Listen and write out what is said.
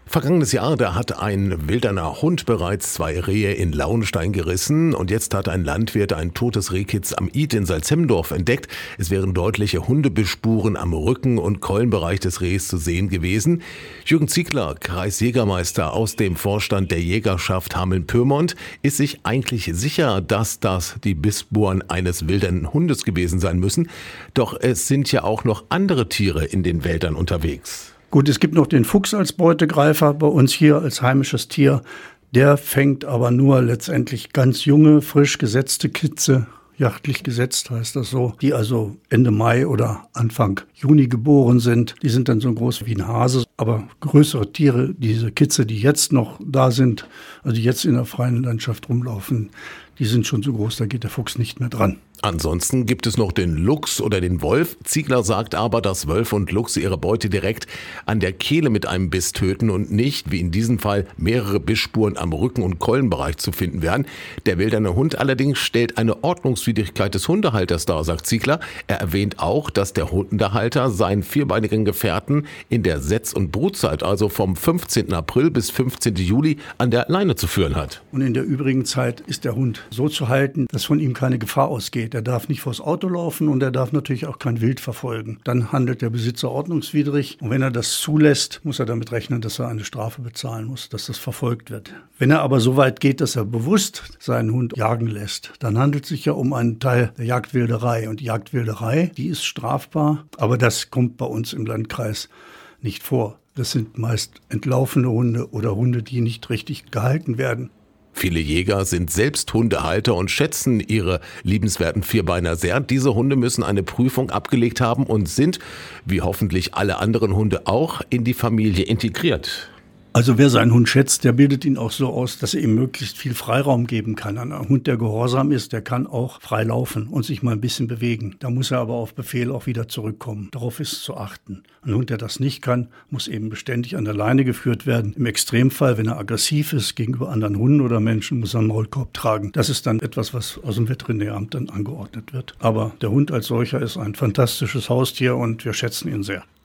Vergangenes Jahr, da hat ein wilderner Hund bereits 2 Rehe in Lauenstein gerissen und jetzt hat ein Landwirt ein totes Rehkitz am Id in Salzhemmendorf entdeckt. Es wären deutliche Hundebissspuren am Rücken- und Keulenbereich des Rehs zu sehen gewesen. Jürgen Ziegler, Kreisjägermeister aus dem Vorstand der Jägerschaft Hameln-Pyrmont, ist sich eigentlich sicher, dass das die Bissspuren eines wilden Hundes gewesen sein müssen. Doch es sind ja auch noch andere Tiere in den Wäldern unterwegs. Gut, es gibt noch den Fuchs als Beutegreifer bei uns hier als heimisches Tier. Der fängt aber nur letztendlich ganz junge, frisch gesetzte Kitze, jachtlich gesetzt heißt das so, die also Ende Mai oder Anfang Juni geboren sind. Die sind dann so groß wie ein Hase. Aber größere Tiere, diese Kitze, die jetzt noch da sind, also die jetzt in der freien Landschaft rumlaufen, die sind schon so groß, da geht der Fuchs nicht mehr dran. Ansonsten gibt es noch den Luchs oder den Wolf. Ziegler sagt aber, dass Wölfe und Luchse ihre Beute direkt an der Kehle mit einem Biss töten und nicht, wie in diesem Fall, mehrere Bissspuren am Rücken- und Keulenbereich zu finden wären. Der wilderne Hund allerdings stellt eine Ordnungswidrigkeit des Hundehalters dar, sagt Ziegler. Er erwähnt auch, dass der Hundehalter seinen vierbeinigen Gefährten in der Setz- und Brutzeit, also vom 15. April bis 15. Juli, an der Leine zu führen hat. Und in der übrigen Zeit ist der Hund so zu halten, dass von ihm keine Gefahr ausgeht. Er darf nicht vors Auto laufen und er darf natürlich auch kein Wild verfolgen. Dann handelt der Besitzer ordnungswidrig. Und wenn er das zulässt, muss er damit rechnen, dass er eine Strafe bezahlen muss, dass das verfolgt wird. Wenn er aber so weit geht, dass er bewusst seinen Hund jagen lässt, dann handelt es sich ja um einen Teil der Jagdwilderei. Und die Jagdwilderei, die ist strafbar, aber das kommt bei uns im Landkreis nicht vor. Das sind meist entlaufene Hunde oder Hunde, die nicht richtig gehalten werden. Viele Jäger sind selbst Hundehalter und schätzen ihre liebenswerten Vierbeiner sehr. Diese Hunde müssen eine Prüfung abgelegt haben und sind, wie hoffentlich alle anderen Hunde auch, in die Familie integriert. Also wer seinen Hund schätzt, der bildet ihn auch so aus, dass er ihm möglichst viel Freiraum geben kann. Ein Hund, der gehorsam ist, der kann auch frei laufen und sich mal ein bisschen bewegen. Da muss er aber auf Befehl auch wieder zurückkommen. Darauf ist zu achten. Ein Hund, der das nicht kann, muss eben beständig an der Leine geführt werden. Im Extremfall, wenn er aggressiv ist gegenüber anderen Hunden oder Menschen, muss er einen Maulkorb tragen. Das ist dann etwas, was aus dem Veterinäramt dann angeordnet wird. Aber der Hund als solcher ist ein fantastisches Haustier und wir schätzen ihn sehr.